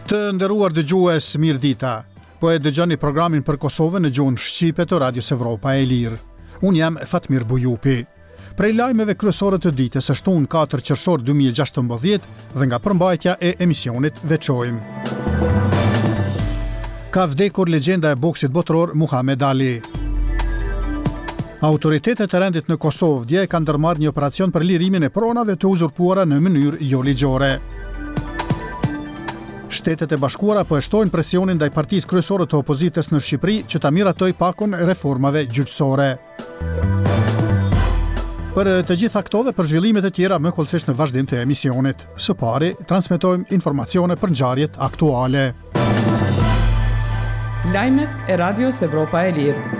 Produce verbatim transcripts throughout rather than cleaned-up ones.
Të nderuar dëgjues, mirëdita. Po e dëgjoni programin për Kosovën në gjuhën shqipe të Radios Evropa e Lirë. Unë jam Fatmir Bujupi. Prej lajmeve kryesore të ditës është shtunë katër qershor dy mijë e gjashtëmbëdhjetë dhe nga përmbajtja e emisionit veçojmë. Ka vdekur legjenda e boksit botëror Muhammed Ali. Autoritetet e rendit në Kosovë dje kanë ndërmarrë një operacion për lirimin e pronave të uzurpuara në mënyrë jo ligjore. Shtetet e Bashkuara po e shtojnë presionin ndaj partisë kryesore të opozitës në Shqipëri që ta miratoj pakun e reformave gjyqësore. Për të gjitha këto dhe për zhvillimet e tjera më kollësisht në vazhdim të emisionit. Së pari, transmetojmë informacione për ngjarjet aktuale. Lajmet e Radios Evropa e Lirë.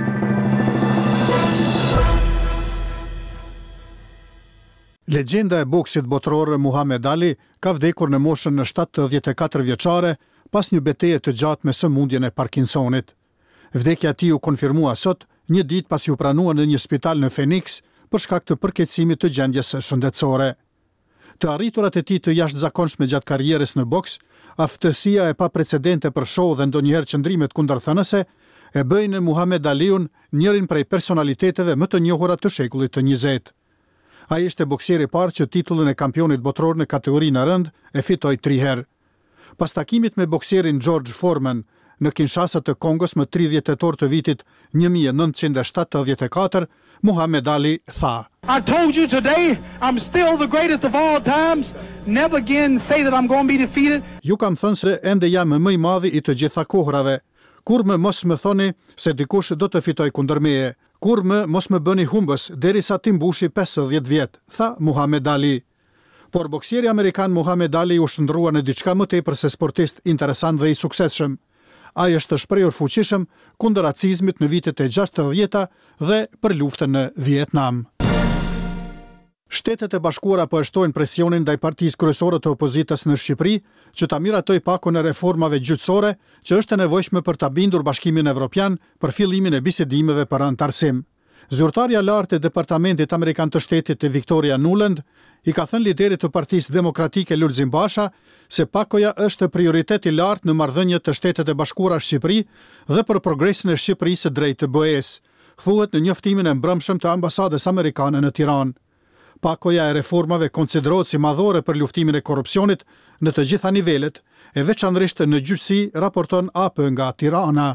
Legjenda e boksit botëror Muhammed Ali ka vdekur në moshën në shtatëdhjetë e katër vjeçare pas një betejë të gjatë me sëmundjen e Parkinsonit. Vdekja e tij u konfirmua sot, një ditë pasi u pranua në një spital në Phoenix për shkak të përkeqësimit të gjendjes shëndetësore. Të arriturat e tij të jashtëzakonshme gjatë karrierës në boks, aftësia e paprecedente për show dhe ndonjëherë qëndrimet kundërthënëse e bëjnë Muhammed Aliun njërin prej personaliteteve më të njohura të shekullit të njëzet. Ai ishte boksieri i parë që titullin e kampionit botëror në kategorinë rënd e fitoi tri herë. Pas takimit me boksierin George Foreman në Kinshasa të Kongos më tridhjetë tetor të vitit një mijë e nëntëqind e shtatëdhjetë e katër, Muhammed Ali tha: I told you today I'm still the greatest of all times. Never again say that I'm going to be defeated. Ju kam thënë se ende jam më i madhi i të gjitha kohërave. Kur më mos më thoni se dikush do të fitoj kundër meje. Kur më mos më bëni humbës derisa ti mbushi pesëdhjetë vjet, tha Muhammed Ali. Por boksieri amerikan Muhammed Ali u shndrua në diçka më tepër se sportist interesant dhe i suksesshëm. Ai është shprehur fuqishëm kundër racizmit në vitet e gjashtëdhjeta dhe për luftën në Vietnam. Shtetet e Bashkuara po e shtojnë presionin ndaj partisë kryesore të opozitës në Shqipëri që ta miratoj pakun e reformave gjyqësore që është e nevojshme për ta bindur Bashkimin Evropian për fillimin e bisedimeve për anëtarësim. Zyrtarja lartë e Departamentit Amerikan të Shtetit e Victoria Nuland i ka thënë liderit të Partisë Demokratike Lulzim Basha se pakoja është prioritet i lartë në marrëdhëniet të Shtetet e Bashkuara Shqipëri dhe për progresin e Shqipërisë drejt të B E-s, thuhet në njoftimin e mbrëmshëm të ambasadës amerikane në Tiranë. Pakoja e reformave konsiderohet si madhore për luftimin e korrupsionit në të gjitha nivelet, e veçanërisht në gjyqësi, raporton A P nga Tirana.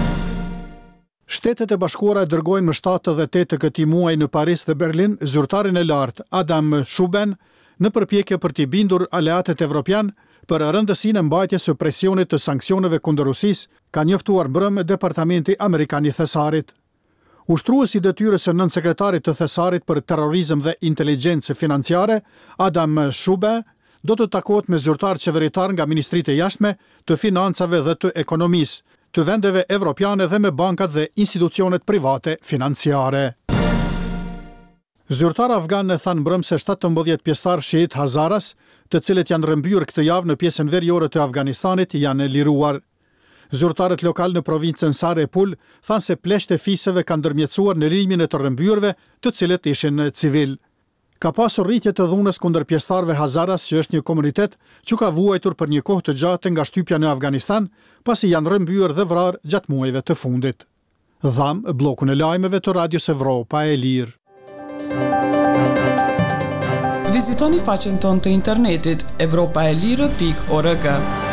Shtetet e Bashkuara dërgojnë më shtatë dhe tetë të këtij muaji në Paris dhe Berlin zyrtarin e lartë Adam Schuben në përpjekje për t'i bindur aleatet evropian për rëndësinë e mbajtjes së presionit të sanksioneve kundër Rusisë, ka njoftuar mbrëm Departamenti Amerikan i Thesarit. Ushtruesi i detyrës së nënsekretarit të Thesarit për terrorizëm dhe inteligjencë financiare, Adam Shube, do të takohet me zyrtar qeveritar nga ministritë e jashtme, të financave dhe të ekonomisë, të vendeve evropiane dhe me bankat dhe institucionet private financiare. Zyrtar afgan e thanë mbrëm se shtatëmbëdhjetë pjesëtar shiit Hazaras, të cilët janë rrëmbyer këtë javë në pjesën veriore të Afganistanit, janë liruar. Zyrtarët lokal në provincën Sarepul thanë se pleshtë e fisëve kanë ndërmjetësuar në lirimin e të rrëmbyrëve, të cilët ishin civil. Ka pasur rritje të dhunës kundër pjesëtarëve Hazaras, që është një komunitet që ka vuajtur për një kohë të gjatë nga shtypja në Afganistan, pasi janë rrëmbyer dhe vrarë gjatë muajve të fundit. Dham bllokun e lajmeve të Radios Evropa e Lirë. Vizitoni faqen tonë të internetit evropaelire pikë org.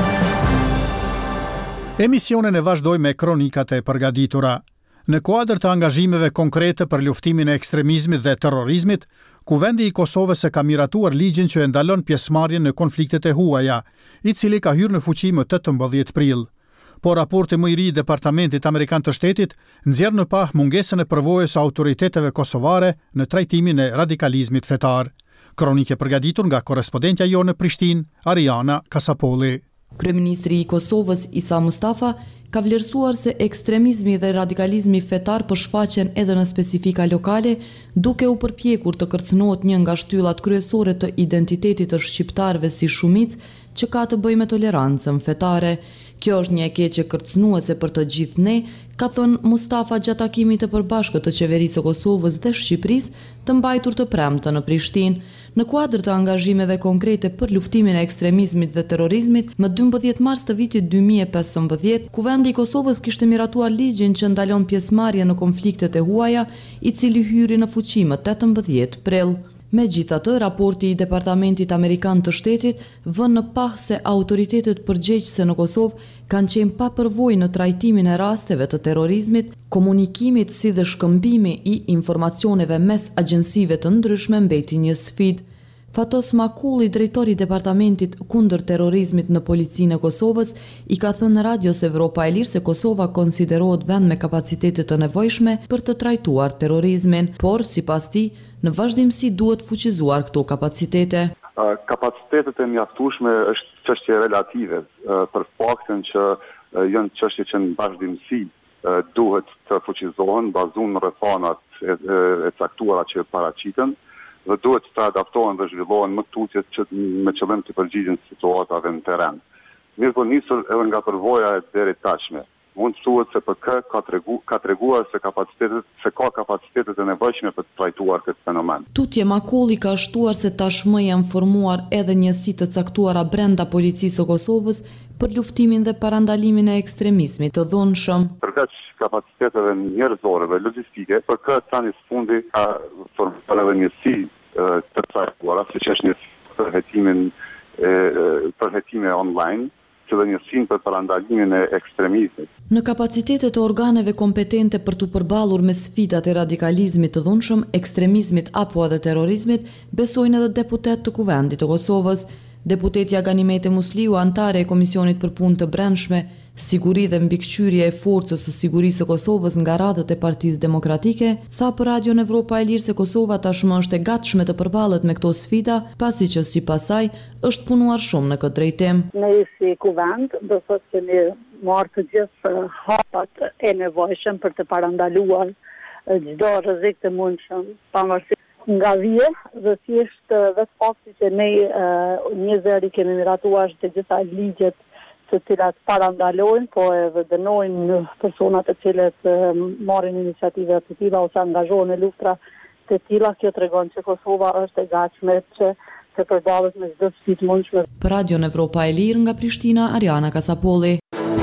Emisionin e vazhdoj me kronikat e përgatitura. Në kuadër të angazhimeve konkrete për luftimin e ekstremizmit dhe terrorizmit, Kuvendi i Kosovës e ka miratuar ligjin që e ndalon pjesëmarrjen në konfliktet e huaja, i cili ka hyrë në fuqi më tetëmbëdhjetë prill. Por raporti më i ri i Departamentit Amerikan të Shtetit nxjerr në pah mungesën e përvojës së autoriteteve kosovare në trajtimin e radikalizmit fetar. Kronike përgatitur nga korrespondentja jonë në Prishtinë, Ariana Kasapolli. Kryeministri i Kosovës Isa Mustafa ka vlerësuar se ekstremizmi dhe radikalizmi fetar po shfaqen edhe në specifika lokale, duke u përpjekur të kërcënohet një nga shtyllat kryesore të identitetit të shqiptarëve si shumicë që ka të bëjë me tolerancën fetare. Kjo është një e keqe kërcënuese për të gjithë ne, ka thënë Mustafa gjatë takimit të përbashkët të qeverisë së Kosovës dhe Shqipërisë të mbajtur të premte në Prishtinë. Në kuadër të angazhimeve konkrete për luftimin e ekstremizmit dhe terrorizmit, më dymbëdhjetë mars të vitit dy mijë e pesëmbëdhjetë, Kuvendi i Kosovës kishte miratuar ligjin që ndalon pjesëmarrje në konfliktet e huaja, i cili hyri në fuqi më tetëmbëdhjetë prill. Megjithatë, raporti i Departamentit Amerikan të Shtetit vën në pah se autoritetet përgjegjëse në Kosovë kanë qenë pa përvojë në trajtimin e rasteve të terrorizmit, komunikimit si dhe shkëmbimi i informacioneve mes agjensive të ndryshme mbeti një sfidë. Fatos Makulli, drejtori i Departamentit kundër terrorizmit në Policinë e Kosovës, i ka thënë Radios Evropa e Lirë se Kosova konsiderohet vend me kapacitete të nevojshme për të trajtuar terrorizmin, por sipas tij, në vazhdimsi duhet fuqizuar këto kapacitete. Kapacitetet e mjaftueshme është çështje relative, për faktin që janë çështje që në vazhdimsi duhet të fuqizohen, bazuar në rrethanat e caktuara që paraqiten, dhe duhet të adaptohen dhe zhvillohen më tutje që me qëllim të përgjigjen situatave në terren. Mirë po nisur edhe nga përvoja e deri tashme. Mund të thuhet se P K ka tregu, ka treguar se kapacitetet se ka kapacitetet e nevojshme për të trajtuar këtë fenomen. Tutje Makulli ka shtuar se tashmë janë formuar edhe njësi të caktuara brenda Policisë së Kosovës për luftimin dhe parandalimin e ekstremizmit të dhunshëm. Përveç kapaciteteve njerëzore dhe logjistike, P K tani së fundi ka formuar edhe njësi të trajtuara, siç është njësi për hetimin për hetime online, dhe njësinë për parandalimin e ekstremizmit. Në kapacitetet e organeve kompetente për të përballur me sfidat e radikalizmit të dhunshëm, ekstremizmit apo edhe terrorizmit, besojnë edhe deputet të Kuvendit të Kosovës. Deputetja Ganimete Musliu, antare e Komisionit për Punë të Brendshme, Siguri dhe mbikëqyrje e forcës së sigurisë së Kosovës nga radhët e Partisë Demokratike, tha për Radion Evropa e Lirë se Kosova tashmë është e gatshme të përballet me këto sfida, pasi që sipas saj është punuar shumë në këtë drejtim. Ne si Kuvend do të thotë se ne marrë të gjithë hapat e nevojshëm për të parandaluar çdo rrezik të mundshëm, pavarësisht nga vije dhe thjesht vetë fakti që ne një zëri kemi miratuar të gjitha ligjet të cilat parandalojnë, po edhe dënojnë personat të cilët marrin iniciative të tilla ose angazhohen në luftra të tilla. Kjo tregon që Kosova është e gatshme që të përballet me çdo sfidë mundshme. Për Radion Evropa e Lirë nga Prishtina, Ariana Kasapolli.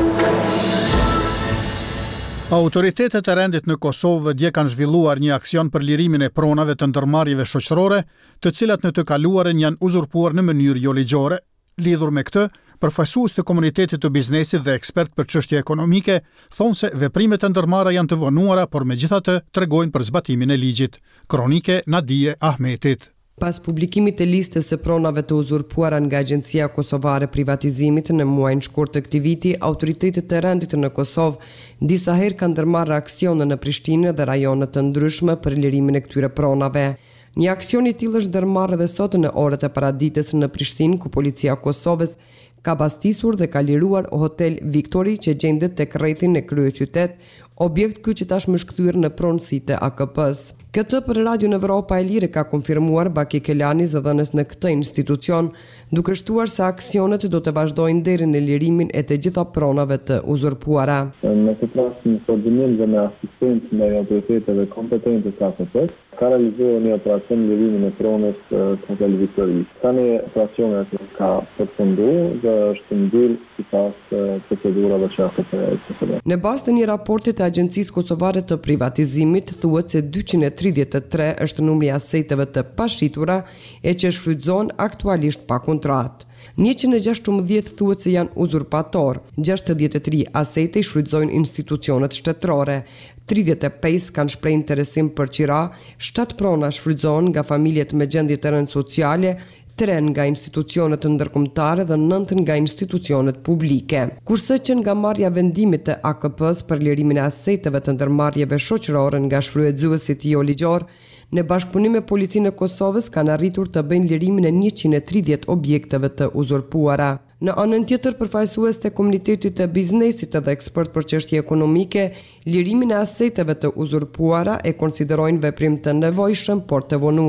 Autoritetet e rendit në Kosovë dje kanë zhvilluar një aksion për lirimin e pronave të ndërmarrjeve shoqërore, të cilat në të kaluarën janë uzurpuar në mënyrë jo ligjore. Lidhur me këtë, përfaqësues të komunitetit të biznesit dhe ekspert për çështje ekonomike thonë se veprimet e ndërmarra janë të vonuara, por megjithatë tregojnë për zbatimin e ligjit. Kronike Nadije Ahmetit. Pas publikimit të listës së pronave të uzurpuara nga Agjencia Kosovare Privatizimit në muajin shkurt të këtij viti, autoritetet të rendit në Kosovë disa herë kanë ndërmarrë aksione në Prishtinë dhe rajone të ndryshme për lirimin e këtyre pronave. Një aksion i tillë është ndërmarrë edhe sot në orët e paraditës në Prishtinë, ku policia e Kosovës ka bastisur dhe ka liruar Hotel Victory që gjendet tek rrethin e kryeqytet, objekt ky që tashmë është kthyer në pronësitë e A K P-s. Këtë për Radion Evropa e Lirë ka konfirmuar Baki Kelani, zëdhënës në këtë institucion, duke shtuar se aksionet do të vazhdojnë deri në lirimin e të gjitha pronave të uzurpuara. Në këtë rast në koordinim dhe me asistencë me autoriteteve kompetente të A K P-s, ka realizuar një operacion lirimin e pronës Hotel Victory. Tani operacioni ka përfunduar dhe është mbyll sipas procedurave që A K P-ja. Në bazë të një raporti të Agjencisë Kosovare të Privatizimit, thuhet se dyqind e tridhjetë e tre është numri i aseteve të pashitura e që shfrytëzohen aktualisht pa kontratë. njëqind e gjashtëmbëdhjetë thuhet se janë uzurpator, gjashtëdhjetë e tre asete i shfrytëzojnë institucionet shtetërore, tridhjetë e pesë kanë shprehë interesim për qira, shtatë prona shfrytëzohen nga familjet me gjendje të rënd sociale, tre nga institucionet ndërkombëtare dhe nëntë nga institucionet publike. Kurse që nga marrja vendimit të A K P-s për lirimin e aseteve të ndërmarrjeve shoqërore nga shfrytëzuesit jo ligjor, në bashkëpunim me Policinë e Kosovës kanë arritur të bëjnë lirimin e njëqind e tridhjetë objekteve të uzurpuara. Në anën tjetër, përfaqësues të komunitetit të biznesit dhe ekspert për çështje ekonomike, lirimin e aseteve të uzurpuara e konsiderojnë veprim të nevojshëm por të vonuar.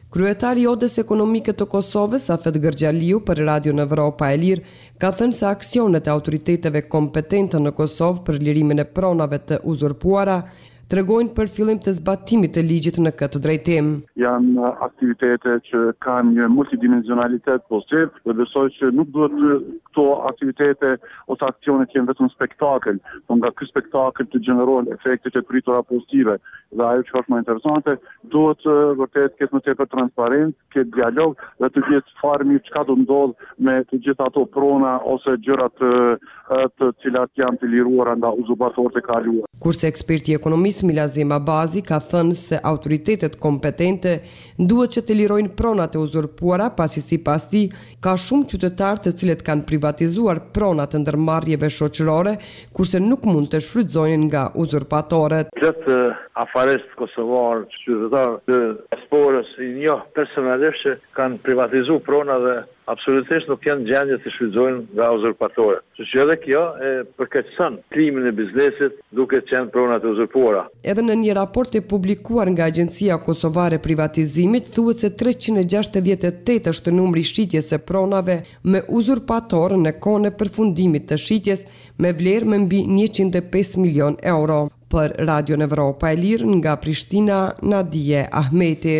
Kryetari i Odës Ekonomike të Kosovës, Afet Gërgjaliu, për Radion Evropa e Lirë, ka thënë se aksionet e autoriteteve kompetente në Kosovë për lirimin e pronave të uzurpuara tregojnë për fillim të zbatimit të ligjit në këtë drejtim. Janë aktivitete që kanë një multidimensionalitet pozitiv dhe besoj që nuk duhet këto aktivitete ose aksionet që janë vetëm spektakël, por nga ky spektakël të gjenerojnë efekte të pritura pozitive. Dhe ajo që është më interesante, duhet vërtet të ketë më tepër transparencë, ketë dialog dhe të jetë farmi çka do ndodh me të gjitha ato prona ose gjëra të, të cilat janë të liruara nga uzurpatorët e kaluar. Kurse eksperti ekonomist Milazim Abazi ka thënë se autoritetet kompetente duhet që të lirojnë pronat e uzurpuara, pasi sipas tij ka shumë qytetarë të cilët kanë privatizuar pronat e ndërmarrjeve shoqërore, kurse nuk mund të shfrytëzohen nga uzurpatorët. Gjithë afarist kosovar, qytetarë të diasporës i njoh personalisht që kanë privatizuar prona dhe absolutisht nuk janë gjendje të shfrytëzohen nga uzurpatorët. Kështu që edhe kjo e përkeqëson klimin e biznesit duke qenë pronat e uzurpuara. Edhe në një raport e publikuar nga Agjencia Kosovare e Privatizimit, thuhet se treqind e gjashtëdhjetë e tetë është numri i shitjes së pronave me uzurpator në kohën e përfundimit të shitjes me vlerë më mbi njëqind e pesë milion euro. Për Radion Evropa e Lirë nga Prishtina, Nadije Ahmeti.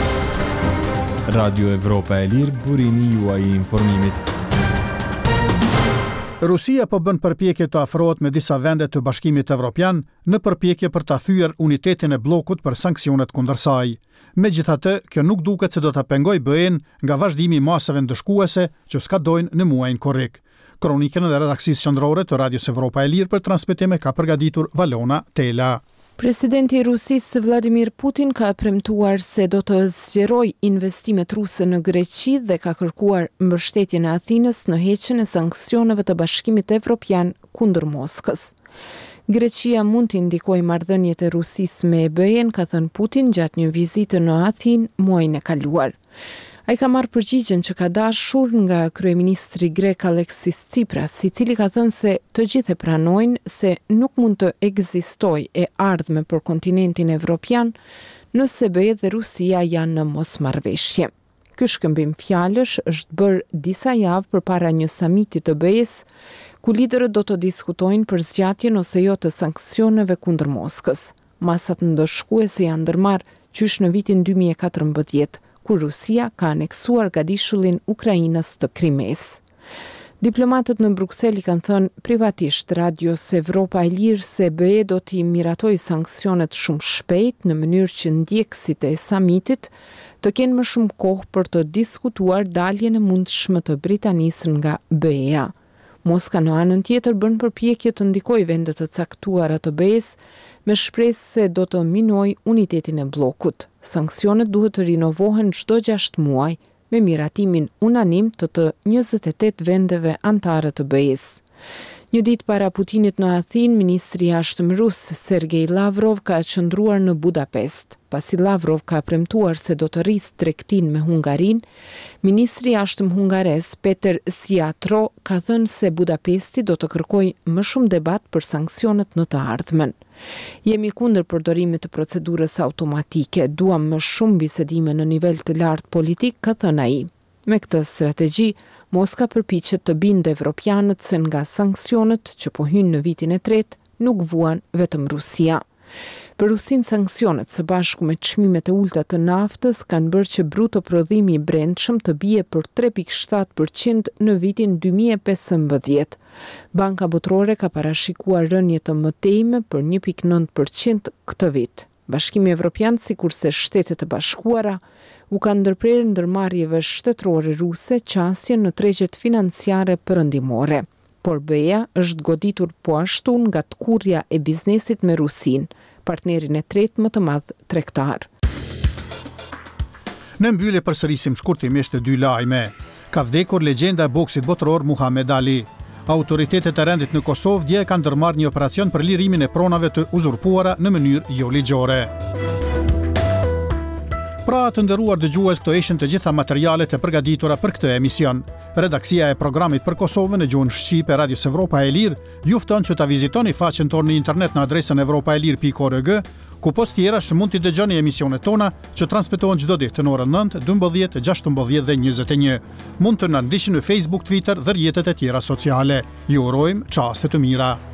Radio Evropa e Lirë, burimi juaj i informimit. Rusia po bën përpjekje të afrohet me disa vende të Bashkimit Evropian në përpjekje për ta thyer unitetin e bllokut për sanksionet kundër saj. Megjithatë, kjo nuk duket se do ta pengojë B E-n nga vazhdimi i masave ndëshkuese që skadojnë në muajin korrik. Kronikën e redaksisë qendrore të Radios Evropa e Lirë për transmetim ka përgatitur Valona Tela. Presidenti i Rusisë Vladimir Putin ka premtuar se do të zgjerojë investimet ruse në Greqi dhe ka kërkuar mbështetjen e Athinës në heqjen e sanksioneve të Bashkimit Evropian kundër Moskës. Greqia mund të ndikojë marrëdhëniet e Rusisë me B E-n, ka thënë Putin gjatë një vizite në Athinë muajin e kaluar. Ai ka marrë përgjigjen që ka dashur nga kryeministri grek Aleksis Tsipras, i cili ka thënë se të gjithë e pranojnë se nuk mund të ekzistojë e ardhme për kontinentin evropian nëse B E dhe Rusia janë në mosmarrëveshje. Ky shkëmbim fjalësh është bërë disa javë përpara një samiti të B E-s, ku liderët do të diskutojnë për zgjatjen ose jo të sanksioneve kundër Moskës. Masat ndëshkuese janë ndërmarrë qysh në vitin dy mijë e katërmbëdhjetë, kur Rusia ka aneksuar gadishullin Ukrainës të Krimes. Diplomatët në Bruksel i kanë thënë privatisht Radios Evropa e Lirë se B E do t'i miratojë sanksionet shumë shpejt në mënyrë që ndjekësit e samitit të kenë më shumë kohë për të diskutuar daljen e mundshme të Britanisë nga B E-a. Moska në anën tjetër bën përpjekje të ndikojë vende të caktuara të B E-s me shpresë se do të minojë unitetin e bllokut. Sanksionet duhet të rinovohen çdo gjashtë muaj me miratimin unanim të të njëzet e tetë vendeve anëtare të B E-s. Një ditë para Putinit në Athinë, ministri i jashtëm rus Sergej Lavrov ka qëndruar në Budapest. Pasi Lavrov ka premtuar se do të rrisë tregtinë me Hungarinë, ministri i jashtëm hungares Peter Siatro ka thënë se Budapesti do të kërkojë më shumë debat për sanksionet në të ardhmen. Jemi kundër përdorimit të procedurës automatike, duam më shumë bisedime në nivel të lartë politik, ka thënë ai. Me këtë strategji, Moska përpiqet të bindë evropianët se nga sanksionet që po hynë në vitin e tretë nuk vuan vetëm Rusia. Për Rusinë, sanksionet së bashku me çmimet e ulta të naftës kanë bërë që bruto prodhimi i brendshëm të bie për tre pikë shtatë përqind në vitin dy mijë e pesëmbëdhjetë. Banka Botërore ka parashikuar rënje të mëtejme për një pikë nëntë përqind këtë vit. Bashkimi Evropian, sikurse Shtetet e Bashkuara, u kanë ndërprerë ndërmarrjeve shtetërore ruse qasje në tregjet financiare perëndimore. Por B E-a është goditur po ashtu nga tkurrja e biznesit me Rusinë, partnerin e tretë më të madh tregtar. Në mbyllje përsërisim shkurtimisht dy lajme. Ka vdekur legjenda e boksit botëror Muhammed Ali. Autoritetet e rendit në Kosovë dje kanë ndërmarrë një operacion për lirimin e pronave të uzurpuara në mënyrë jo ligjore. Pra të nderuar dëgjues, këto ishin të gjitha materialet e përgatitura për këtë emision. Redaksia e programit për Kosovën e gjuhën shqipe Radios Evropa e Lirë ju fton që ta vizitoni faqen tonë në internet në adresën evropaelir pikë org, ku post tjerash mund t'i dëgjoni emisionet tona që transmetohen çdo ditë në orën nëntë, dymbëdhjetë, gjashtëmbëdhjetë dhe njëzet e një. Mund të na ndiqni në Facebook, Twitter dhe rrjetet e tjera sociale. Ju urojmë çaste të mira.